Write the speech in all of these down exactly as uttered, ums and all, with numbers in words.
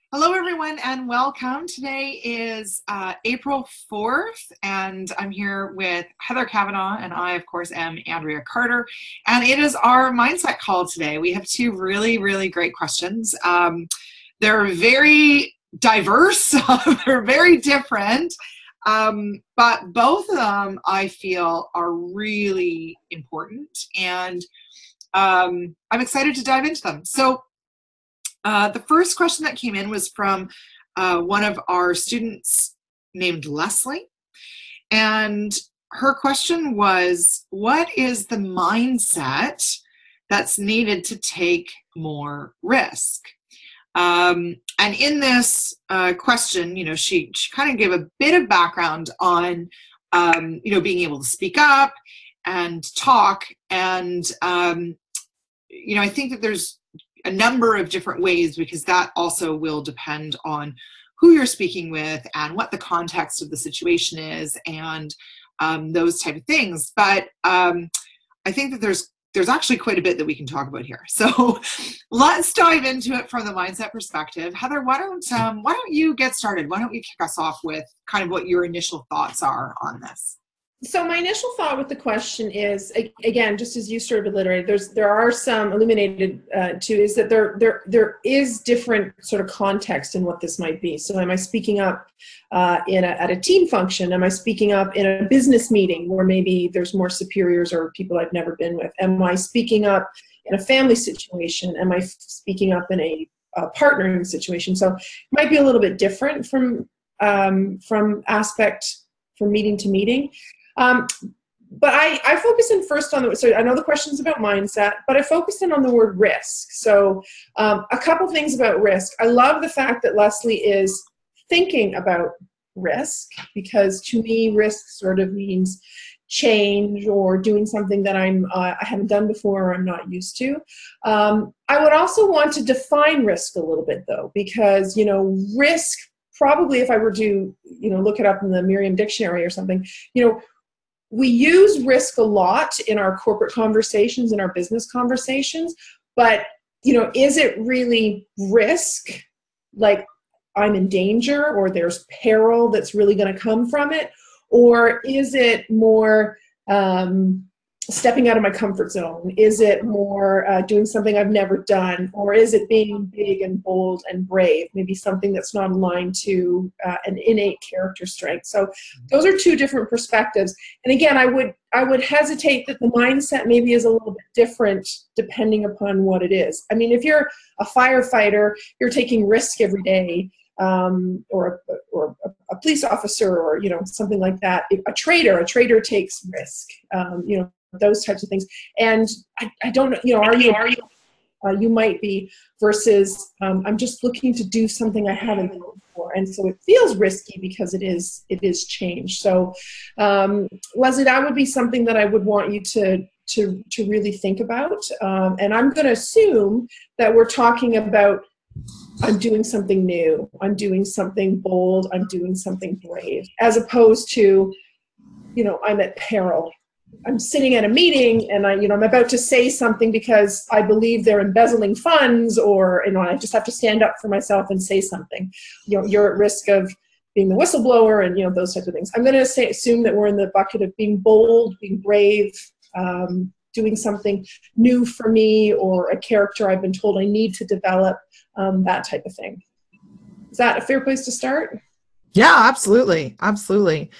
Hello, everyone, and welcome. Today is uh, April fourth, and I'm here with Heather Kavanaugh, and I, of course, am Andrea Carter. And it is our mindset call today. We have two really, really great questions. Um, they're very diverse, they're very different, um, but both of them I feel are really important, and um, I'm excited to dive into them. So, Uh, the first question that came in was from uh, one of our students named Leslie. And her question was, what is the mindset that's needed to take more risk? Um, and in this uh, question, you know, she, she kind of gave a bit of background on, um, you know, being able to speak up and talk. And, um, you know, I think that there's a number of different ways, because that also will depend on who you're speaking with and what the context of the situation is, and um, those type of things. But um, I think that there's there's actually quite a bit that we can talk about here. So let's dive into it from the mindset perspective. Heather, why don't um, why don't you get started? Why don't you kick us off with kind of what your initial thoughts are on this? So my initial thought with the question is, again, just as you sort of alliterated, there's there are some illuminated uh, too, is that there there there is different sort of context in what this might be. So am I speaking up uh, in a, at a team function? Am I speaking up in a business meeting where maybe there's more superiors or people I've never been with? Am I speaking up in a family situation? Am I speaking up in a, a partnering situation? So it might be a little bit different from um, from aspect from meeting to meeting. Um, but I, I focus in first on the, so I know the question's about mindset, but I focused in on the word risk. So um, a couple things about risk. I love the fact that Leslie is thinking about risk, because to me, risk sort of means change or doing something that I'm, uh, I haven't done before or I'm not used to. Um, I would also want to define risk a little bit though, because, you know, risk, probably if I were to, you know, look it up in the Merriam Dictionary or something, you know, we use risk a lot in our corporate conversations, in our business conversations, but, you know, is it really risk? Like I'm in danger or there's peril that's really going to come from it? Or is it more um, stepping out of my comfort zone? Is it more uh, doing something I've never done? Or is it being big and bold and brave? Maybe something that's not aligned to uh, an innate character strength. So those are two different perspectives. And again, I would I would hesitate that the mindset maybe is a little bit different depending upon what it is. I mean, if you're a firefighter, you're taking risk every day, um, or a, or a police officer, or you know something like that. A trader, a trader takes risk. Um, you know. Those types of things. And I, I don't know, you know, are you, are you, uh, you might be, versus um, I'm just looking to do something I haven't done before. And so it feels risky because it is, it is change. So um, Leslie, that would be something that I would want you to, to, to really think about. Um, and I'm going to assume that we're talking about, I'm doing something new. I'm doing something bold. I'm doing something brave, as opposed to, you know, I'm at peril. I'm sitting at a meeting and I, you know, I'm about to say something because I believe they're embezzling funds, or, you know, I just have to stand up for myself and say something. You know, you're at risk of being the whistleblower and, you know, those types of things. I'm going to say, assume that we're in the bucket of being bold, being brave, um, doing something new for me, or a character I've been told I need to develop, um, that type of thing. Is that a fair place to start? Yeah, absolutely. Absolutely.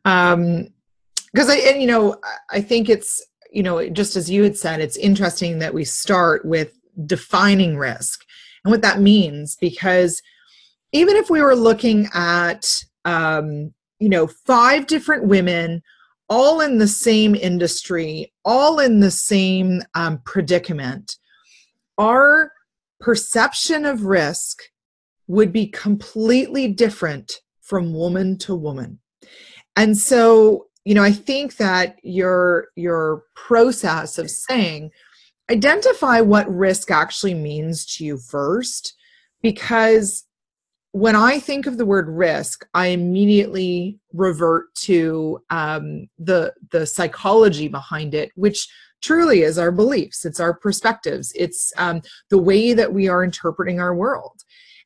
Um, Because I, and you know, I think it's, you know, just as you had said, it's interesting that we start with defining risk and what that means, because even if we were looking at, um, you know, five different women, all in the same industry, all in the same um, predicament, our perception of risk would be completely different from woman to woman. And so, you know, I think that your your process of saying, identify what risk actually means to you first, because when I think of the word risk, I immediately revert to um, the the psychology behind it, which truly is our beliefs, it's our perspectives, it's um, the way that we are interpreting our world.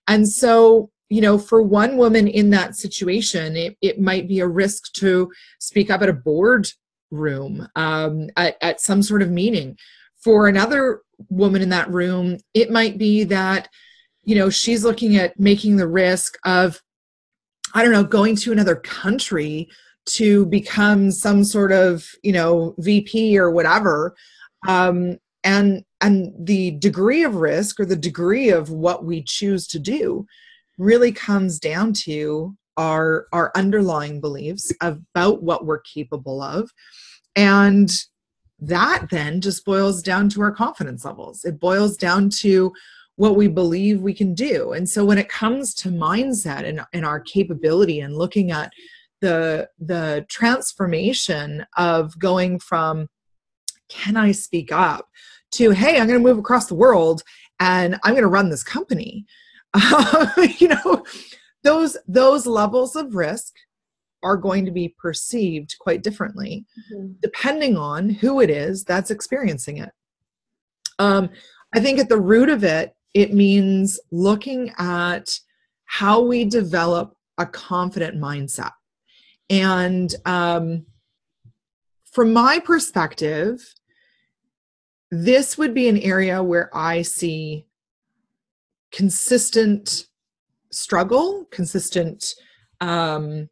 And so, you know, for one woman in that situation, it, it might be a risk to speak up at a board room, um, at, at some sort of meeting. For another woman in that room, it might be that, you know, she's looking at making the risk of, I don't know, going to another country to become some sort of, you know, V P or whatever. Um, and, and the degree of risk or the degree of what we choose to do really comes down to our, our underlying beliefs about what we're capable of. And that then just boils down to our confidence levels. It boils down to what we believe we can do. And so when it comes to mindset and, and our capability and looking at the, the transformation of going from, can I speak up, to, hey, I'm going to move across the world and I'm going to run this company. Uh, you know, those, those levels of risk are going to be perceived quite differently, mm-hmm. depending on who it is that's experiencing it. Um, I think at the root of it, it means looking at how we develop a confident mindset. And um, from my perspective, this would be an area where I see consistent struggle, consistent, um,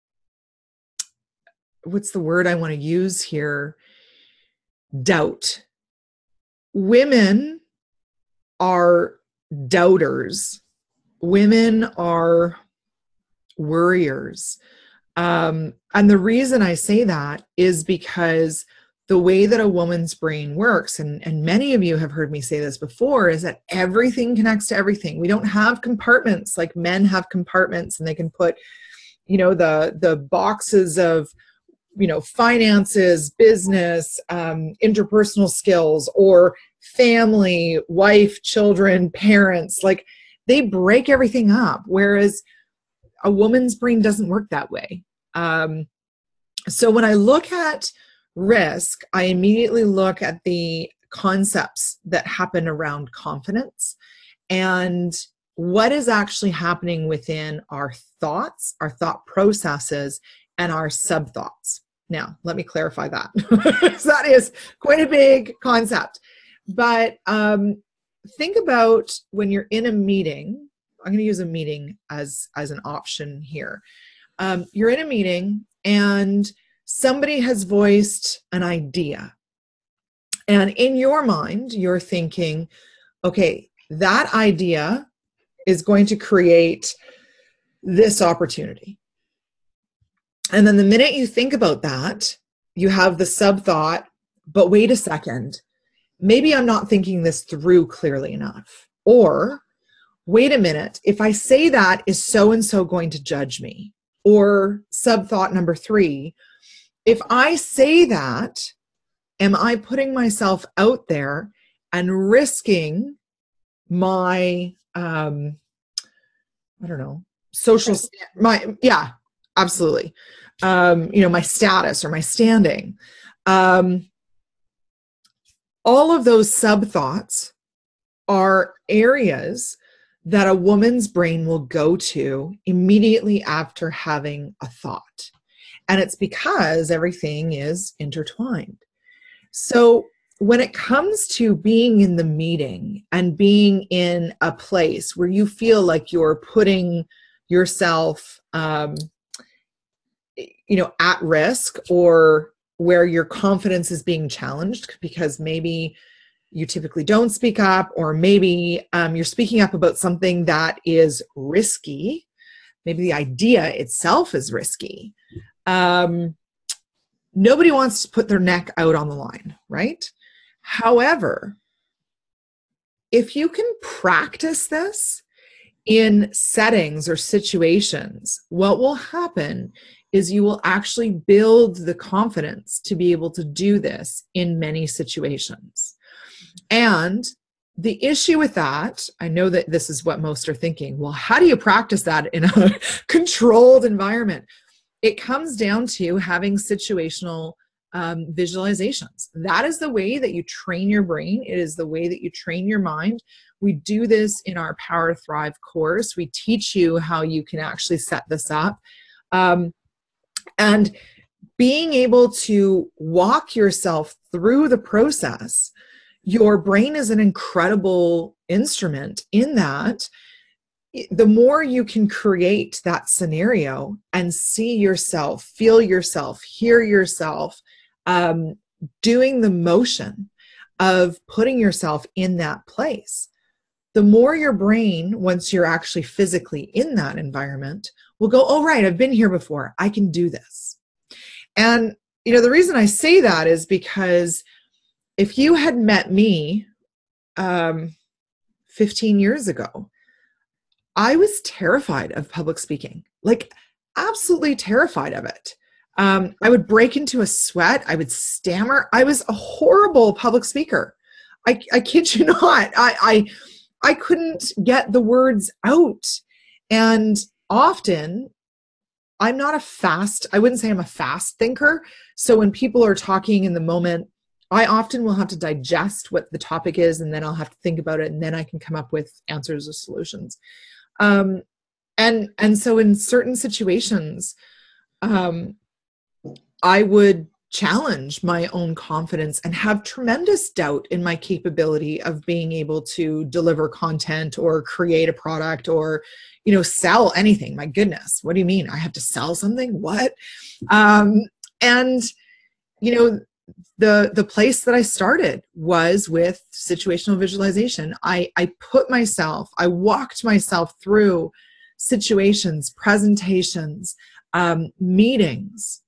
what's the word I want to use here? Doubt. Women are doubters. Women are worriers. Um, and the reason I say that is because the way that a woman's brain works, and, and many of you have heard me say this before, is that everything connects to everything. We don't have compartments like men have compartments, and they can put, you know, the, the boxes of, you know, finances, business, um, interpersonal skills, or family, wife, children, parents, like they break everything up. Whereas a woman's brain doesn't work that way. Um, so when I look at risk, I immediately look at the concepts that happen around confidence and what is actually happening within our thoughts, our thought processes, and our sub-thoughts. Now, let me clarify that. So that is quite a big concept. But um, think about when you're in a meeting. I'm going to use a meeting as, as an option here. Um, you're in a meeting and somebody has voiced an idea. And in your mind, you're thinking, okay, that idea is going to create this opportunity. And then the minute you think about that, you have the sub-thought, but wait a second, maybe I'm not thinking this through clearly enough. Or, wait a minute, if I say that, is so-and-so going to judge me? Or sub-thought number three, if I say that, am I putting myself out there and risking my, um, I don't know, social, my, yeah, absolutely. Um, you know, my status or my standing. Um, all of those sub-thoughts are areas that a woman's brain will go to immediately after having a thought. And it's because everything is intertwined. So when it comes to being in the meeting and being in a place where you feel like you're putting yourself, um, you know, at risk, or where your confidence is being challenged because maybe you typically don't speak up, or maybe um, you're speaking up about something that is risky. Maybe the idea itself is risky. Um, nobody wants to put their neck out on the line, right? However, if you can practice this in settings or situations, what will happen is you will actually build the confidence to be able to do this in many situations. And the issue with that, I know that this is what most are thinking, well, how do you practice that in a controlled environment? It comes down to having situational um, visualizations. That is the way that you train your brain. It is the way that you train your mind. We do this in our Power Thrive course. We teach you how you can actually set this up. Um, and being able to walk yourself through the process, your brain is an incredible instrument in that the more you can create that scenario and see yourself, feel yourself, hear yourself, um, doing the motion of putting yourself in that place, the more your brain, once you're actually physically in that environment, will go, oh, right, I've been here before. I can do this. And, you know, the reason I say that is because if you had met me um, fifteen years ago, I was terrified of public speaking, like absolutely terrified of it. Um, I would break into a sweat. I would stammer. I was a horrible public speaker. I, I kid you not. I, I, I couldn't get the words out. And often I'm not a fast, I wouldn't say I'm a fast thinker. So when people are talking in the moment, I often will have to digest what the topic is, and then I'll have to think about it, and then I can come up with answers or solutions. Um, and, and so in certain situations, um, I would challenge my own confidence and have tremendous doubt in my capability of being able to deliver content or create a product or, you know, sell anything. My goodness, what do you mean? I have to sell something? What? Um, and, you know, the, the place that I started was with situational visualization. I, I put myself, I walked myself through situations, presentations, um, meetings.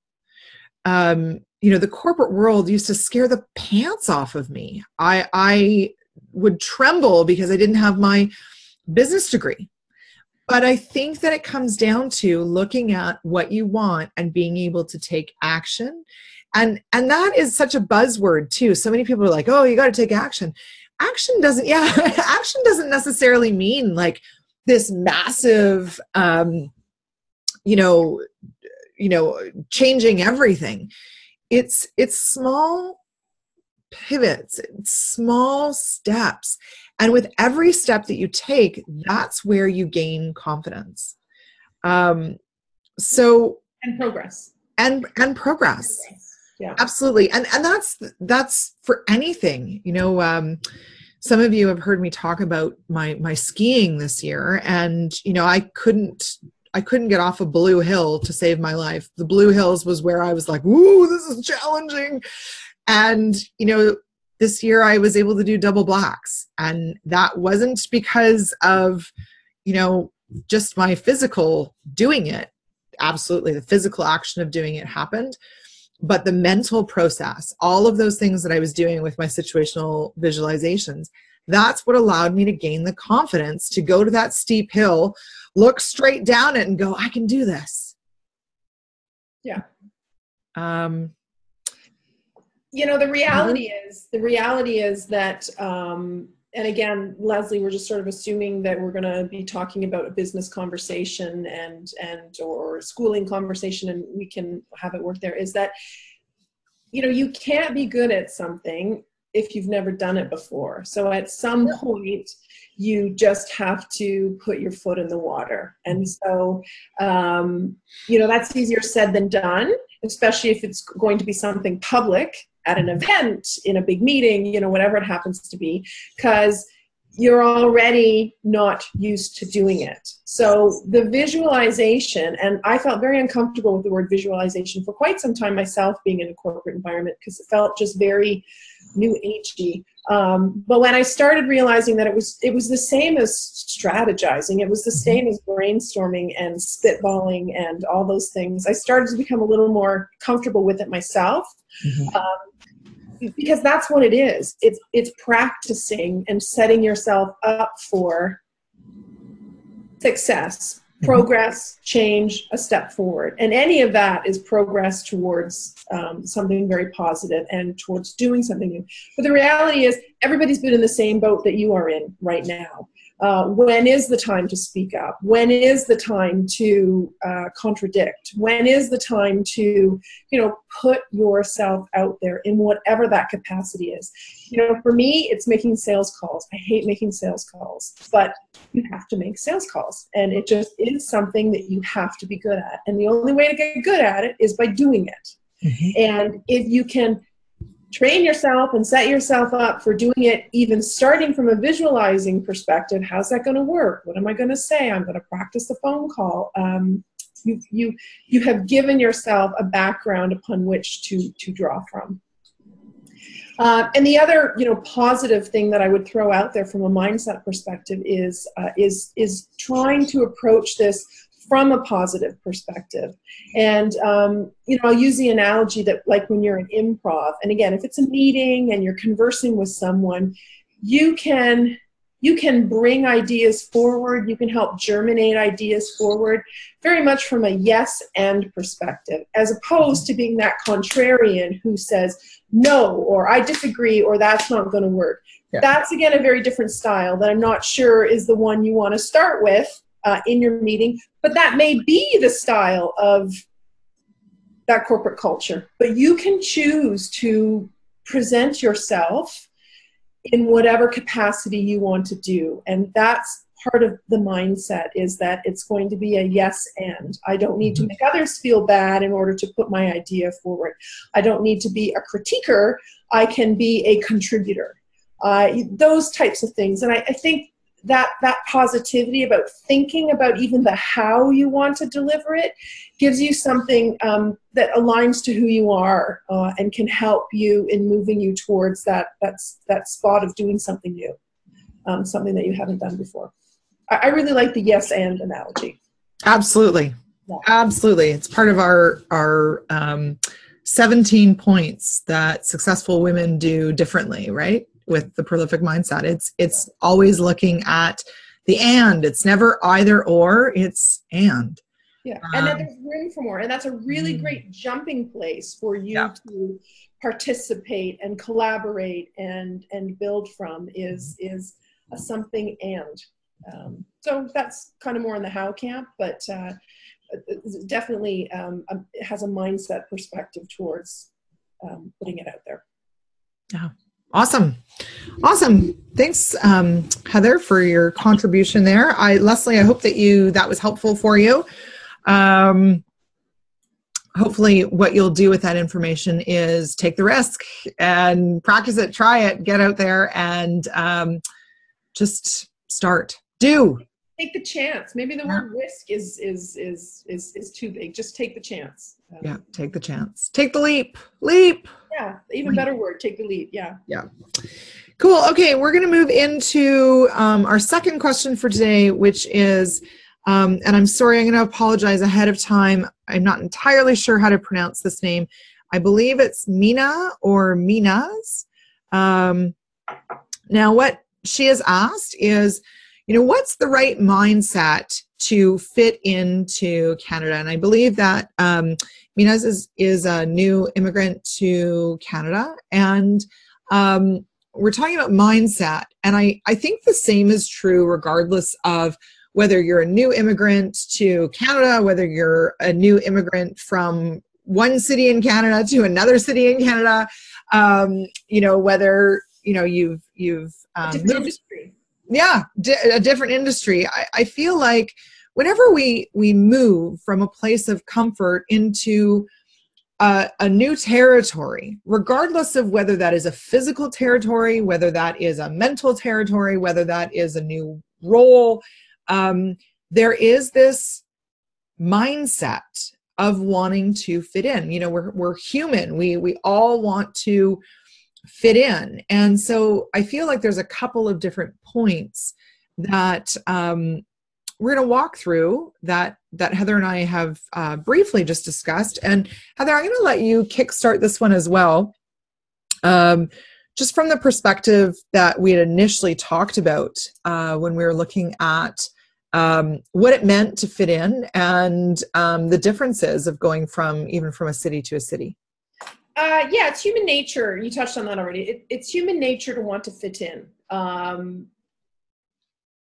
Um, you know, the corporate world used to scare the pants off of me. I, I would tremble because I didn't have my business degree. But I think that it comes down to looking at what you want and being able to take action. And, and that is such a buzzword too. So many people are like, oh, you got to take action. Action doesn't, yeah, action doesn't necessarily mean like this massive, um, you know, you know, changing everything. It's, it's small pivots, it's small steps. And with every step that you take, that's where you gain confidence. Um, so, and progress and, and progress. Yeah, absolutely. And, and that's, that's for anything, you know, um, some of you have heard me talk about my, my skiing this year, and, you know, I couldn't, I couldn't get off of Blue Hill to save my life. The Blue Hills was where I was like, ooh, this is challenging. And, you know, this year I was able to do double blacks. And that wasn't because of, you know, just my physical doing it. Absolutely. The physical action of doing it happened. But the mental process, all of those things that I was doing with my situational visualizations, that's what allowed me to gain the confidence to go to that steep hill, look straight down it and go, I can do this. Yeah. Um, you know, the reality is, the reality is that, um, and again, Leslie, we're just sort of assuming that we're going to be talking about a business conversation and, and, or schooling conversation, and we can have it work there, is that, you know, you can't be good at something if you've never done it before. So at some point, you just have to put your foot in the water. And so, um, you know, that's easier said than done, especially if it's going to be something public at an event, in a big meeting, you know, whatever it happens to be, because you're already not used to doing it. So the visualization, and I felt very uncomfortable with the word visualization for quite some time myself, being in a corporate environment, because it felt just very new agey. Um, but when I started realizing that it was, it was the same as strategizing, it was the same as brainstorming and spitballing and all those things, I started to become a little more comfortable with it myself. Mm-hmm. Um, because that's what it is. It's, it's practicing and setting yourself up for success, progress, change, a step forward. And any of that is progress towards um, something very positive and towards doing something new. But the reality is everybody's been in the same boat that you are in right now. Uh, when is the time to speak up? When is the time to uh, contradict? When is the time to, you know, put yourself out there in whatever that capacity is? You know, for me, it's making sales calls. I hate making sales calls, but you have to make sales calls. And it just is something that you have to be good at. And the only way to get good at it is by doing it. Mm-hmm. And if you can train yourself and set yourself up for doing it, even starting from a visualizing perspective, how's that going to work? What am I going to say? I'm going to practice the phone call. Um, you, you, you have given yourself a background upon which to, to draw from. Uh, and the other, you know, positive thing that I would throw out there from a mindset perspective is, uh, is, is trying to approach this from a positive perspective. And, um, you know, I'll use the analogy that like when you're in improv, and again, if it's a meeting and you're conversing with someone, you can, you can bring ideas forward. You can help germinate ideas forward very much from a yes and perspective, as opposed to being that contrarian who says, no, or I disagree, or that's not going to work. Yeah. That's, again, a very different style that I'm not sure is the one you want to start with Uh, in your meeting, but that may be the style of that corporate culture. But you can choose to present yourself in whatever capacity you want to do. And that's part of the mindset, is that it's going to be a yes and. I don't need to make others feel bad in order to put my idea forward. I don't need to be a critiquer. I can be a contributor. Uh, those types of things. And I, I think that that positivity about thinking about even the how you want to deliver it gives you something um, that aligns to who you are uh, and can help you in moving you towards that that's that spot of doing something new, um, something that you haven't done before. I, I really like the yes and analogy. Absolutely. Yeah. Absolutely. It's part of our our um, seventeen points that successful women do differently, right? With the prolific mindset. It's it's always looking at the and. It's never either or, it's and. Yeah, and um, then there's room for more. And that's a really mm. great jumping place for you yeah. to participate and collaborate and and build from is, is a something and. Um, so that's kind of more in the how camp, but uh, definitely um, it has a mindset perspective towards um, putting it out there. Yeah. Awesome. Awesome. Thanks, um, Heather, for your contribution there. I, Leslie, I hope that you, that was helpful for you. Um, hopefully what you'll do with that information is take the risk and practice it, try it, get out there and um, just start. Do. Take the chance. Maybe the yeah. word risk is, is, is, is, is too big. Just take the chance. Um, yeah. Take the chance. Take the leap. Leap. Yeah, even better word, take the lead. Yeah. Yeah. Cool. Okay, we're going to move into um, our second question for today, which is, um, and I'm sorry, I'm going to apologize ahead of time. I'm not entirely sure how to pronounce this name. I believe it's Mina or Minas. Um, now, what she has asked is, you know, what's the right mindset to fit into Canada? And I believe that um, Minas is, is a new immigrant to Canada. And um, we're talking about mindset. And I, I think the same is true regardless of whether you're a new immigrant to Canada, whether you're a new immigrant from one city in Canada to another city in Canada, um, you know, whether, you know, you've, you've um, different industry. Yeah, di- a different industry. I, I feel like whenever we we move from a place of comfort into a, a new territory, regardless of whether that is a physical territory, whether that is a mental territory, whether that is a new role, um, there is this mindset of wanting to fit in. You know, we're we're human. We we all want to fit in. And so I feel like there's a couple of different points that um, we're going to walk through that, that Heather and I have uh, briefly just discussed. And Heather, I'm going to let you kickstart this one as well. Um, just from the perspective that we had initially talked about uh, when we were looking at um, what it meant to fit in and um, the differences of going from even from a city to a city. Uh, yeah, it's human nature. You touched on that already. It, it's human nature to want to fit in. Um,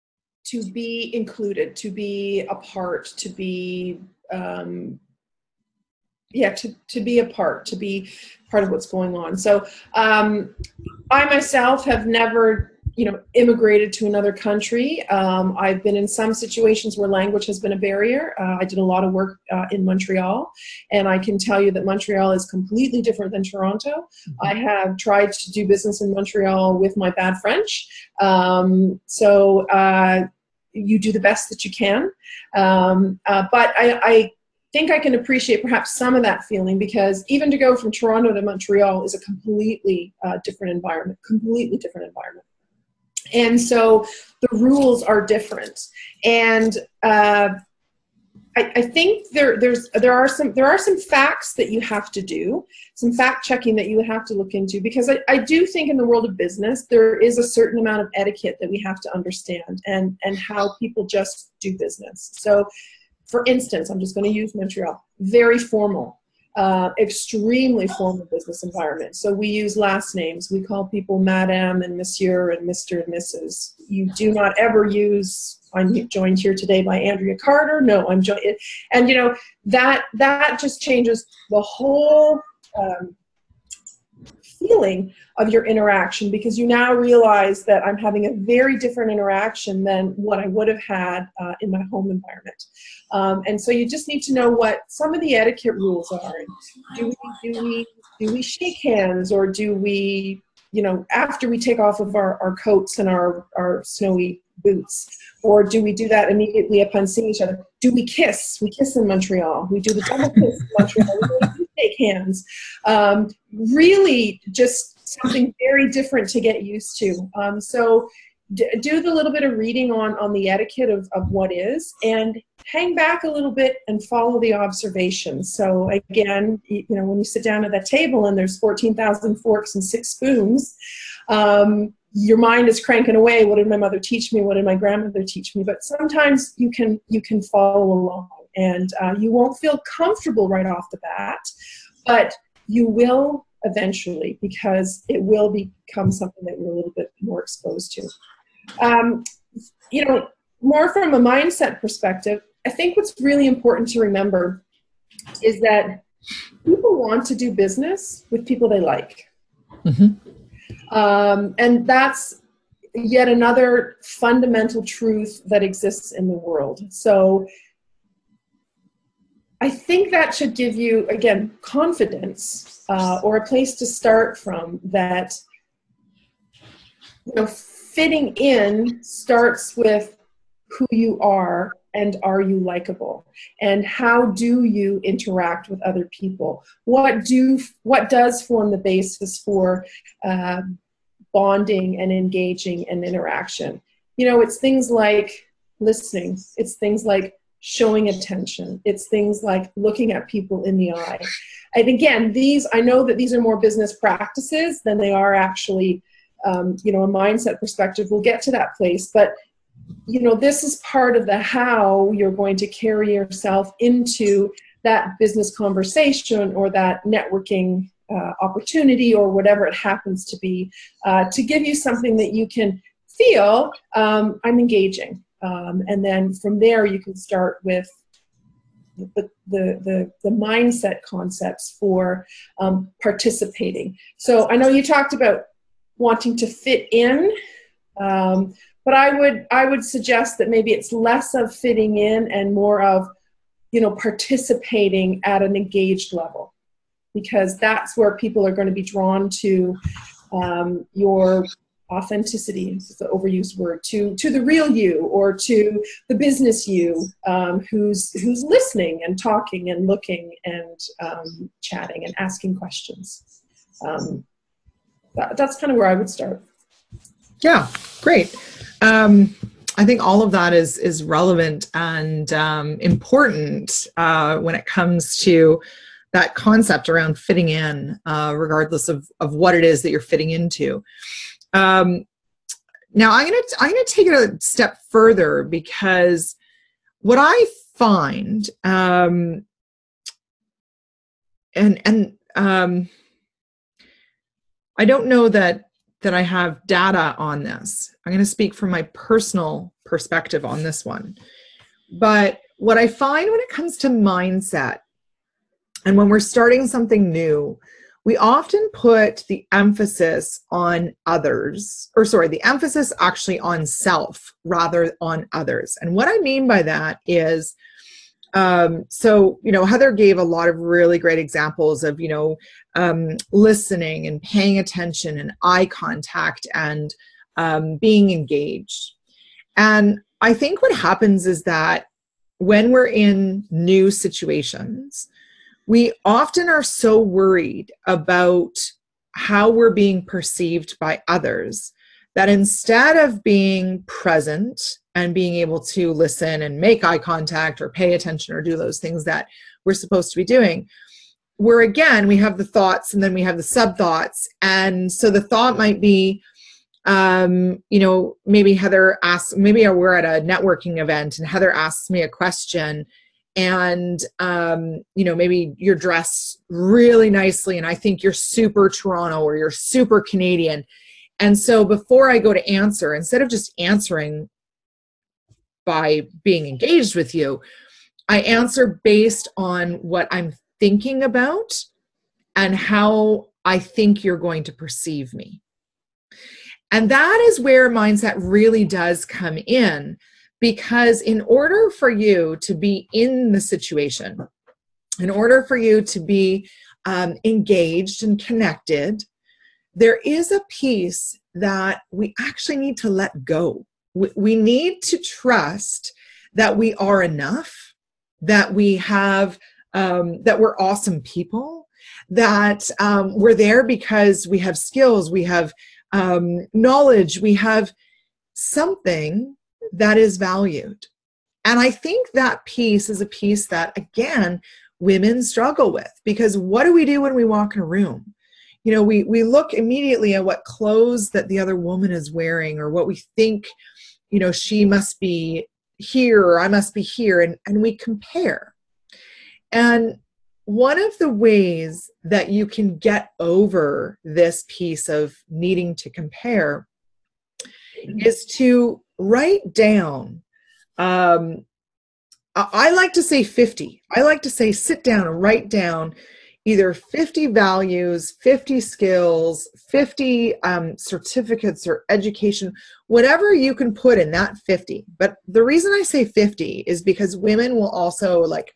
to be included, to be a part, to be, um, yeah, to, to be a part, to be part of what's going on. So um, I myself have never, you know, immigrated to another country. Um, I've been in some situations where language has been a barrier. Uh, I did a lot of work uh, in Montreal, and I can tell you that Montreal is completely different than Toronto. Mm-hmm. I have tried to do business in Montreal with my bad French. Um, so uh, you do the best that you can. Um, uh, but I, I think I can appreciate perhaps some of that feeling, because even to go from Toronto to Montreal is a completely uh, different environment, completely different environment. And so the rules are different. And uh, I, I think there, there's, there are some, there are some facts that you have to do, some fact checking that you would have to look into, because I, I do think in the world of business, there is a certain amount of etiquette that we have to understand, and, and how people just do business. So for instance, I'm just going to use Montreal, very formal. Uh, extremely formal business environment. So we use last names. We call people Madame and Monsieur and Mister and Missus You do not ever use, I'm joined here today by Andrea Carter. No, I'm joined. And you know, that, that just changes the whole um, feeling of your interaction, because you now realize that I'm having a very different interaction than what I would have had uh, in my home environment. Um, and so you just need to know what some of the etiquette rules are. Do we, do we, do we shake hands, or do we, you know, after we take off of our, our coats and our, our snowy boots, or do we do that immediately upon seeing each other? Do we kiss? We kiss in Montreal. We do the double kiss in Montreal. We do shake hands. Um, really just something very different to get used to. Um, so d do the little bit of reading on, on the etiquette of, of what is, and hang back a little bit and follow the observations. So again, you know, when you sit down at that table and there's fourteen thousand forks and six spoons, um, your mind is cranking away. What did my mother teach me? What did my grandmother teach me? But sometimes you can, you can follow along, and uh, you won't feel comfortable right off the bat, but you will eventually, because it will become something that you're a little bit more exposed to. Um, you know, more from a mindset perspective, I think what's really important to remember is that people want to do business with people they like. Mm-hmm. Um, and that's yet another fundamental truth that exists in the world. So I think that should give you, again, confidence, uh, or a place to start from, that, you know, fitting in starts with who you are, and are you likable, and how do you interact with other people? What do what does form the basis for uh, bonding and engaging and interaction? You know, it's things like listening. It's things like showing attention. It's things like looking at people in the eye. And again, these, I know that these are more business practices than they are actually, um, you know, a mindset perspective. We'll get to that place, but you know, this is part of the how you're going to carry yourself into that business conversation, or that networking uh, opportunity, or whatever it happens to be, uh, to give you something that you can feel, um, I'm engaging. Um, and then from there, you can start with the, the, the, the mindset concepts for um, participating. So I know you talked about wanting to fit in, um, but I would, I would suggest that maybe it's less of fitting in and more of, you know, participating at an engaged level, because that's where people are going to be drawn to um, your authenticity, is the overused word, to, to the real you, or to the business you, um, who's, who's listening and talking and looking and um, chatting and asking questions. Um, that, that's kind of where I would start. Yeah, great. Um, I think all of that is is relevant and um, important uh, when it comes to that concept around fitting in, uh, regardless of of what it is that you're fitting into. Um, now, I'm gonna I'm gonna take it a step further, because what I find, um, and and um, I don't know that. that I have data on this. I'm going to speak from my personal perspective on this one. But what I find when it comes to mindset, and when we're starting something new, we often put the emphasis on others, or sorry, the emphasis actually on self rather on others. And what I mean by that is, um, so, you know, Heather gave a lot of really great examples of, you know, um, listening and paying attention and eye contact and um, being engaged. And I think what happens is that when we're in new situations, we often are so worried about how we're being perceived by others that instead of being present and being able to listen and make eye contact or pay attention or do those things that we're supposed to be doing, we're again, we have the thoughts and then we have the sub thoughts. And so the thought might be, um, you know, maybe Heather asks, maybe we're at a networking event and Heather asks me a question. And, um, you know, maybe you're dressed really nicely and I think you're super Toronto or you're super Canadian. And so before I go to answer, instead of just answering by being engaged with you, I answer based on what I'm thinking about and how I think you're going to perceive me. And that is where mindset really does come in. Because in order for you to be in the situation, in order for you to be um, engaged and connected, there is a piece that we actually need to let go. We, we need to trust that we are enough, that we have, um, that we're awesome people, that um, we're there because we have skills, we have um, knowledge, we have something that is valued. And I think that piece is a piece that, again, women struggle with, because what do we do when we walk in a room? You know, we, we look immediately at what clothes that the other woman is wearing, or what we think, you know, she must be here or I must be here. And, and we compare. And one of the ways that you can get over this piece of needing to compare is to write down, um, I like to say fifty. I like to say sit down and write down either fifty values, fifty skills, fifty um, certificates or education, whatever you can put in that fifty. But the reason I say fifty is because women will also like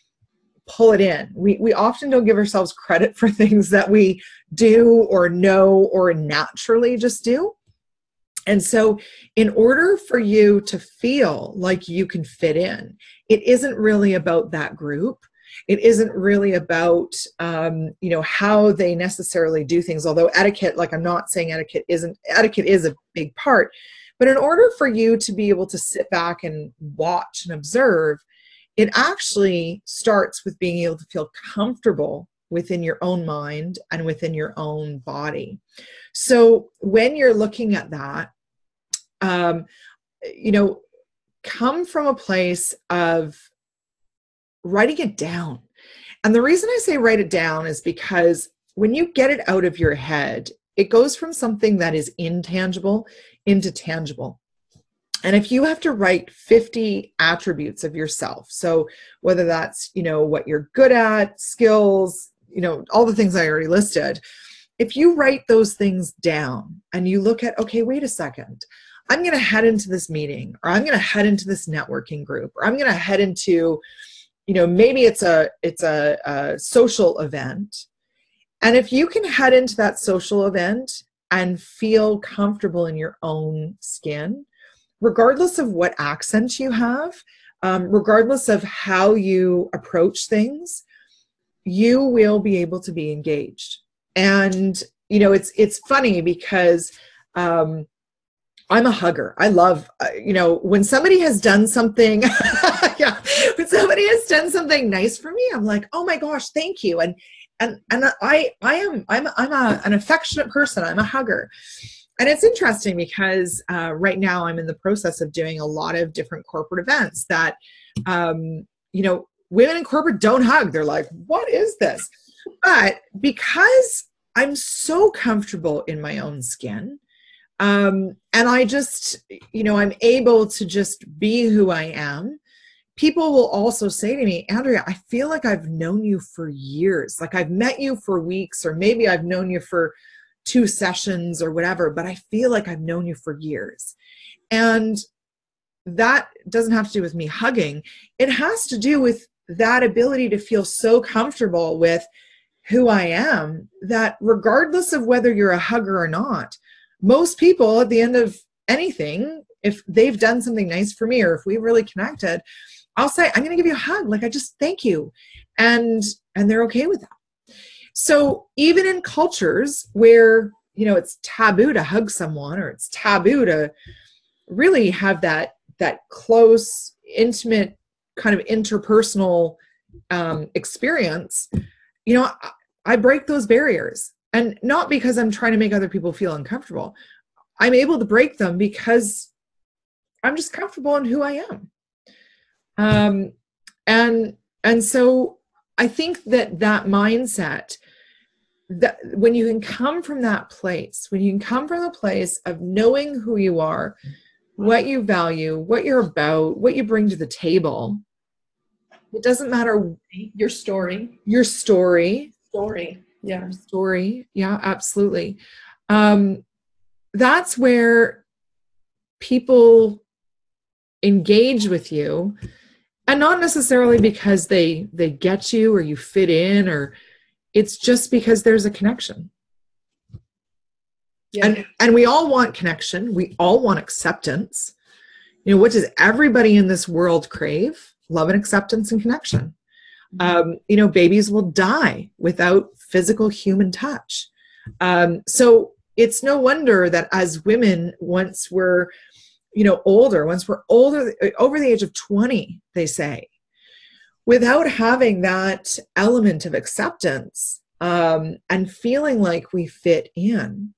pull it in. We, we often don't give ourselves credit for things that we do or know or naturally just do. And so in order for you to feel like you can fit in, it isn't really about that group. It isn't really about, um, you know, how they necessarily do things. Although etiquette, like I'm not saying etiquette isn't, etiquette is a big part. But in order for you to be able to sit back and watch and observe, it actually starts with being able to feel comfortable within your own mind and within your own body. So when you're looking at that, um, you know, come from a place of writing it down. And the reason I say write it down is because when you get it out of your head, it goes from something that is intangible into tangible. And if you have to write fifty attributes of yourself, so whether that's, you know, what you're good at, skills, you know, all the things I already listed, if you write those things down and you look at, okay, wait a second, I'm going to head into this meeting, or I'm going to head into this networking group, or I'm going to head into, you know, maybe it's a, it's a, a social event. And if you can head into that social event and feel comfortable in your own skin, regardless of what accent you have, um, regardless of how you approach things, you will be able to be engaged. And, you know, it's, it's funny because, um, I'm a hugger. I love, uh, you know, when somebody has done something, yeah, when somebody has done something nice for me, I'm like, oh my gosh, thank you. And, and, and I, I am, I'm, I'm a, an affectionate person. I'm a hugger. And it's interesting because uh, right now I'm in the process of doing a lot of different corporate events that, um, you know, women in corporate don't hug. They're like, what is this? But because I'm so comfortable in my own skin, Um, and I just, you know, I'm able to just be who I am. People will also say to me, Andrea, I feel like I've known you for years. Like I've met you for weeks, or maybe I've known you for two sessions or whatever, but I feel like I've known you for years. And that doesn't have to do with me hugging. It has to do with that ability to feel so comfortable with who I am that regardless of whether you're a hugger or not, most people at the end of anything, if they've done something nice for me or if we really connected, I'll say, I'm going to give you a hug. Like, I just thank you. And, and they're okay with that. So even in cultures where, you know, it's taboo to hug someone, or it's taboo to really have that, that close, intimate kind of interpersonal um, experience, you know, I, I break those barriers. And not because I'm trying to make other people feel uncomfortable. I'm able to break them because I'm just comfortable in who I am. Um, and, and so I think that that mindset, that when you can come from that place, when you can come from the place of knowing who you are, what you value, what you're about, what you bring to the table, it doesn't matter Your story. your story, Story. Yeah. story. Yeah, absolutely. Um, that's where people engage with you, and not necessarily because they, they get you or you fit in, or it's just because there's a connection. Yeah. And, and we all want connection. We all want acceptance. You know, what does everybody in this world crave? Love and acceptance and connection. Um, you know, babies will die without physical human touch. Um, so it's no wonder that as women, once we're, you know, older, once we're older, over the age of twenty, they say, without having that element of acceptance um, and feeling like we fit in,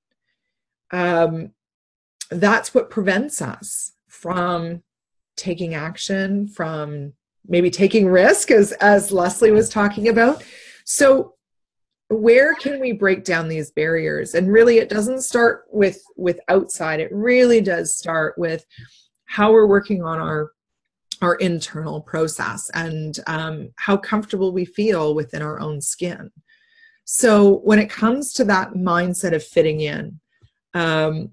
um, that's what prevents us from taking action, from maybe taking risk, as, as Leslie was talking about. So where can we break down these barriers? And really, it doesn't start with, with outside. It really does start with how we're working on our, our internal process, and um, how comfortable we feel within our own skin. So when it comes to that mindset of fitting in, um,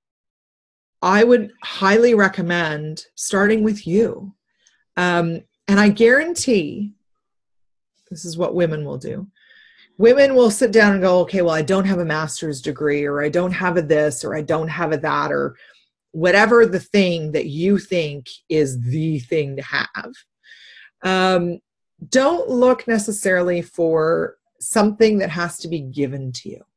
I would highly recommend starting with you. Um, and I guarantee this is what women will do. Women will sit down and go, okay, well, I don't have a master's degree, or I don't have a this, or I don't have a that, or whatever the thing that you think is the thing to have. Um, don't look necessarily for something that has to be given to you.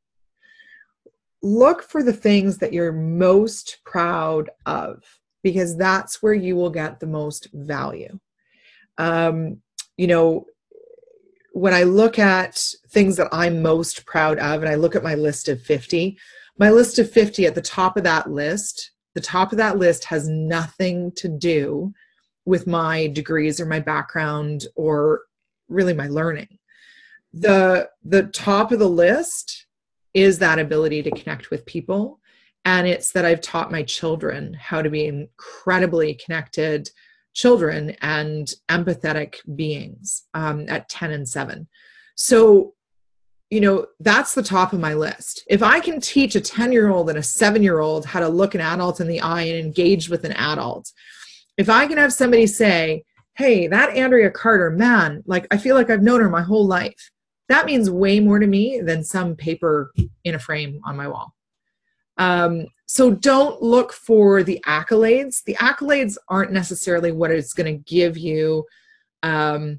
Look for the things that you're most proud of, because that's where you will get the most value. Um, you know, when I look at things that I'm most proud of, and I look at my list of fifty, my list of fifty, at the top of that list, the top of that list has nothing to do with my degrees or my background or really my learning. The, the top of the list is that ability to connect with people. And it's that I've taught my children how to be incredibly connected children and empathetic beings um, at ten and seven. So, you know, that's the top of my list. If I can teach a ten-year-old and a seven-year-old how to look an adult in the eye and engage with an adult, if I can have somebody say, hey, that Andrea Carter, man, like, I feel like I've known her my whole life. That means way more to me than some paper in a frame on my wall. Um, so don't look for the accolades. The accolades aren't necessarily what is going to give you um,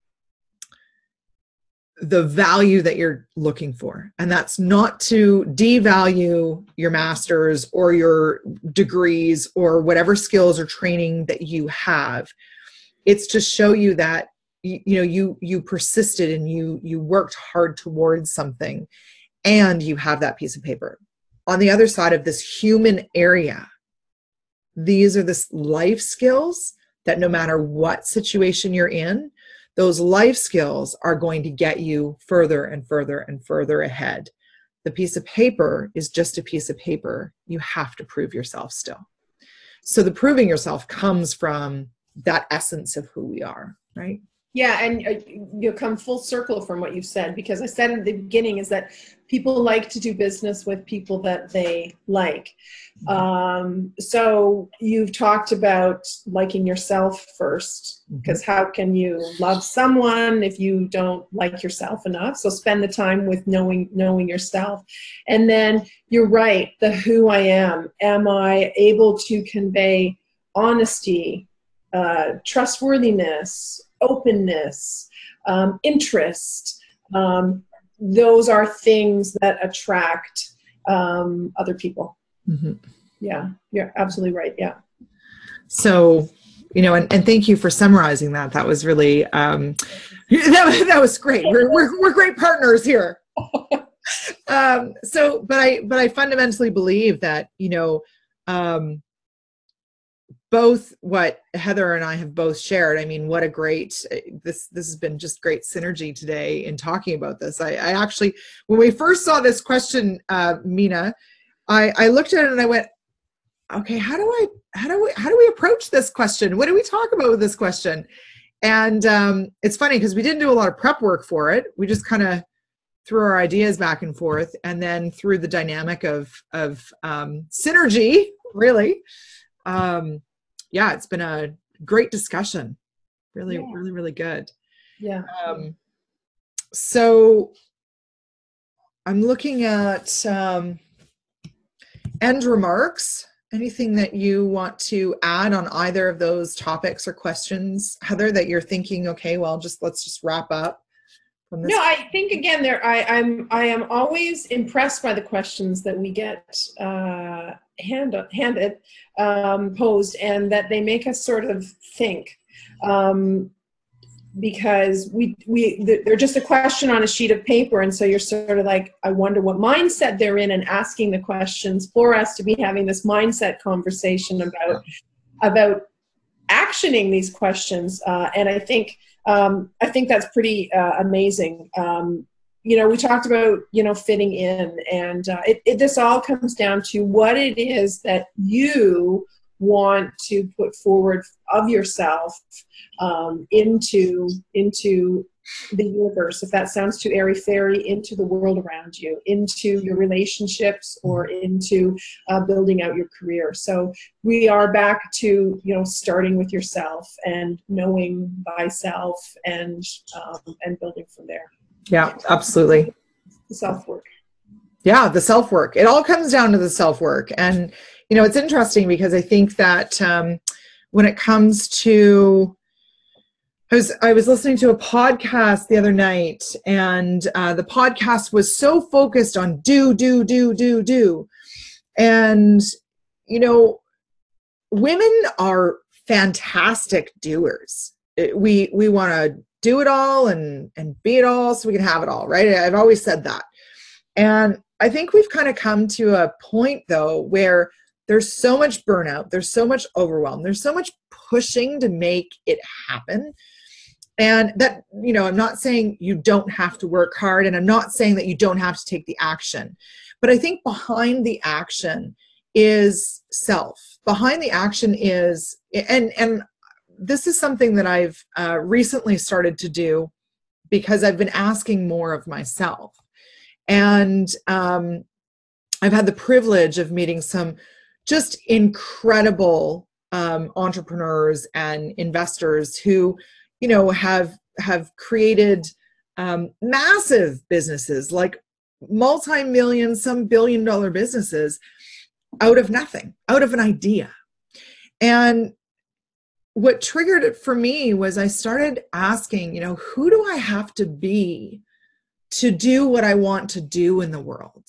the value that you're looking for. And that's not to devalue your master's or your degrees or whatever skills or training that you have. It's to show you that you, you know, you, you persisted and you, you worked hard towards something, and you have that piece of paper. On the other side of this human area, these are the life skills that no matter what situation you're in, those life skills are going to get you further and further and further ahead. the piece of paper is just a piece of paper. You have to prove yourself still. So the proving yourself comes from that essence of who we are, right? Yeah, and uh, you'll come full circle from what you've said, because I said in the beginning is that people like to do business with people that they like. Um, so you've talked about liking yourself first, because how can you love someone if you don't like yourself enough? So spend the time with knowing knowing yourself. And then you're right, the who I am. Am I able to convey honesty, uh, trustworthiness, openness, um, interest? Um, those are things that attract um, other people. Mm-hmm. Yeah, you're absolutely right. Yeah. So, you know, and, and thank you for summarizing that. That was really, um, that, was, that was great. We're, we're, we're great partners here. um, so, but I, but I fundamentally believe that, you know, um, both what Heather and I have both shared. I mean, what a great, this, this has been just great synergy today in talking about this. I, I actually, when we first saw this question, uh, Mina, I, I looked at it and I went, okay, how do I, how do we, how do we approach this question? What do we talk about with this question? And um, it's funny because we didn't do a lot of prep work for it. We just kind of threw our ideas back and forth, and then through the dynamic of, of um, synergy, really, um, yeah, it's been a great discussion. Really, yeah. really, really good. Yeah. Um, so I'm looking at um, end remarks. Anything that you want to add on either of those topics or questions, Heather, that you're thinking, okay, well, just let's just wrap up from this. No, I think again, there I, I'm I am always impressed by the questions that we get uh, hand, handed, um, posed, and that they make us sort of think. Um, because we we they're just a question on a sheet of paper, and so you're sort of like, I wonder what mindset they're in, and asking the questions for us to be having this mindset conversation about about actioning these questions. Uh, and I think um, I think that's pretty uh, amazing. Um, you know, we talked about, you know, fitting in, and uh, it, it this all comes down to what it is that you want to put forward of yourself um, into into the universe, if that sounds too airy-fairy, into the world around you, into your relationships, or into uh, building out your career. So we are back to, you know, starting with yourself and knowing thyself, and um, and building from there. Yeah, absolutely. The self-work. Yeah, the self-work. It all comes down to the self-work. And, you know, it's interesting because I think that um, when it comes to, I was, I was listening to a podcast the other night, and uh, the podcast was so focused on do, do, do, do, do. And, you know, women are fantastic doers. It, we, we want to do it all and, and be it all so we can have it all, right? I've always said that. And I think we've kind of come to a point, though, where there's so much burnout, there's so much overwhelm, there's so much pushing to make it happen. And that, you know, I'm not saying you don't have to work hard, and I'm not saying that you don't have to take the action. But I think behind the action is self. Behind the action is, and, and this is something that I've uh, recently started to do because I've been asking more of myself. And um, I've had the privilege of meeting some just incredible um, entrepreneurs and investors who, you know, have have created um, massive businesses, like multi-million, some billion dollar businesses out of nothing, out of an idea. And what triggered it for me was I started asking, you know, who do I have to be to do what I want to do in the world?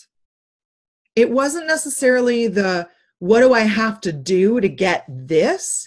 It wasn't necessarily the, what do I have to do to get this?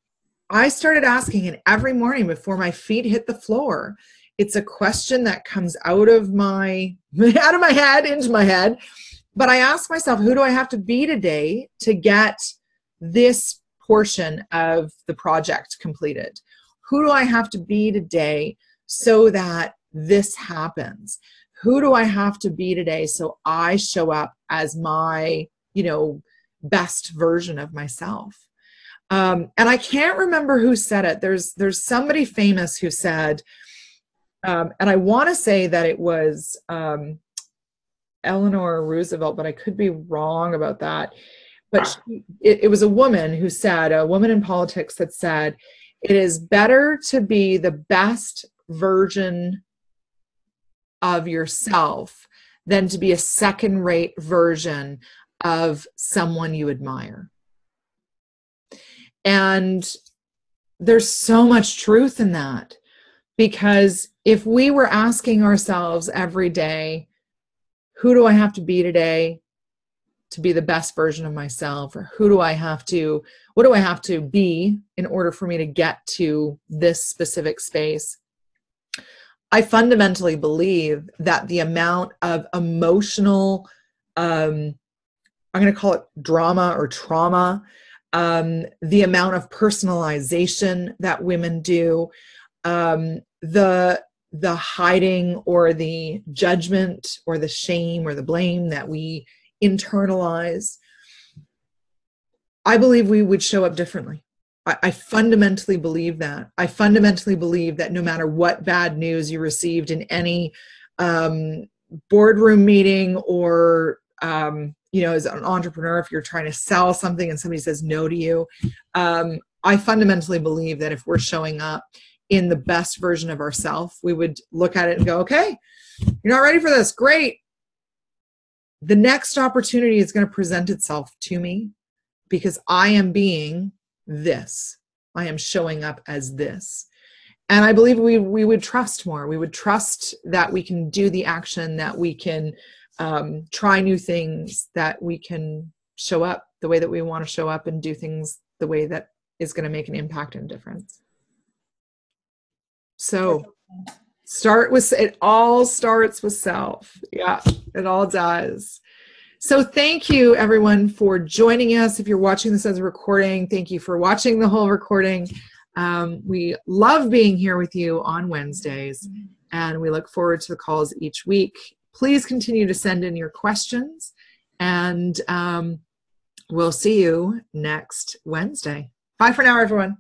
I started asking it every morning before my feet hit the floor. It's a question that comes out of my, out of my head into my head. But I ask myself, who do I have to be today to get this portion of the project completed? Who do I have to be today so that this happens? who do I have to be today so I show up as my, you know, best version of myself? Um, and I can't remember who said it. There's there's somebody famous who said, um, and I want to say that it was um, Eleanor Roosevelt, but I could be wrong about that. But she, it, it was a woman who said, a woman in politics that said, it is better to be the best version of yourself than to be a second-rate version of someone you admire. And there's so much truth in that, because if we were asking ourselves every day, who do I have to be today to be the best version of myself? Or who do I have to, what do I have to be in order for me to get to this specific space? I fundamentally believe that the amount of emotional, um, I'm going to call it drama or trauma, um, the amount of personalization that women do, um, the the hiding or the judgment or the shame or the blame that we internalize, I believe we would show up differently. I, I fundamentally believe that. I fundamentally believe that no matter what bad news you received in any um, boardroom meeting or, um, you know, as an entrepreneur, if you're trying to sell something and somebody says no to you, um, I fundamentally believe that if we're showing up in the best version of ourselves, we would look at it and go, okay, you're not ready for this. Great. The next opportunity is going to present itself to me because I am being this. I am showing up as this. And I believe we, we would trust more. We would trust that we can do the action, that we can um, try new things, that we can show up the way that we want to show up and do things the way that is going to make an impact and difference. So start with, it all starts with self. Yeah, it all does. So thank you everyone for joining us. If you're watching this as a recording, thank you for watching the whole recording. Um, we love being here with you on Wednesdays, and we look forward to the calls each week. Please continue to send in your questions, and um, we'll see you next Wednesday. Bye for now, everyone.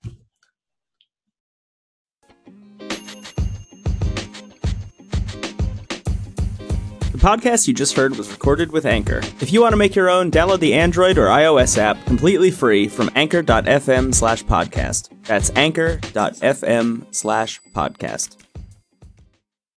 The podcast you just heard was recorded with Anchor. If you want to make your own, download the Android or iOS app completely free from anchor dot f m slash podcast. That's anchor dot f m slash podcast.